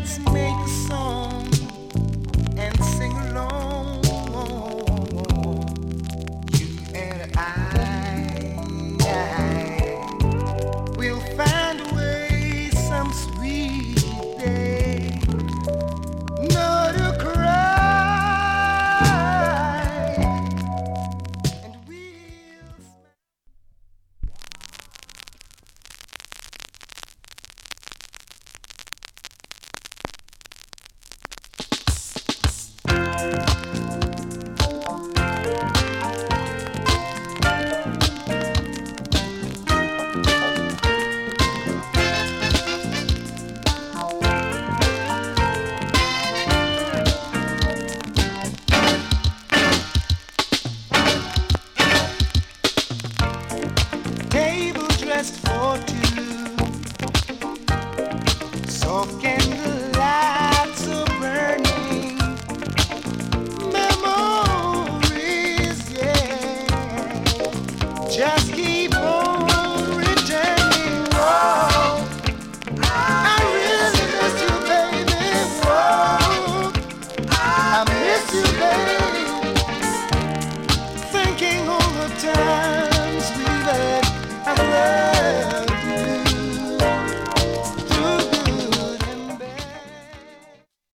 make a song and sing along. You and I will find a way some sweet day. Not to cry, and we'll table dressed for two, soft candlelights are burning, memories, yeah, just keep